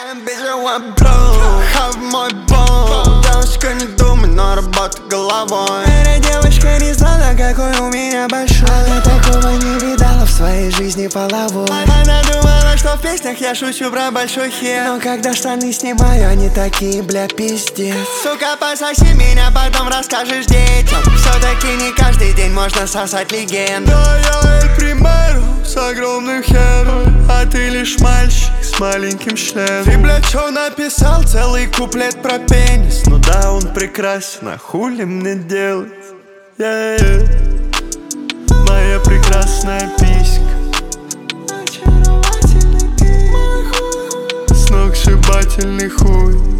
Have мой бом. Девушка, не думай, но работай головой. Эта девочка не знала, какой у меня большой. Она такого не видала в своей жизни половой. Она думала, что в песнях я шучу про большой хер. Но когда штаны снимаю, они такие, бля, пиздец. Сука, пососи меня, потом расскажешь детям. Все-таки не каждый день можно сосать легенду. Да, я Эль Примеро с огромным хером, а ты лишь мальчик с маленьким членом. Ты, бля, чё написал? Целый куплет про пенис. Ну да, он прекрасен, а хули мне делать? Моя прекрасная писька, Очаровательный ты, мой хуй. сногсшибательный хуй.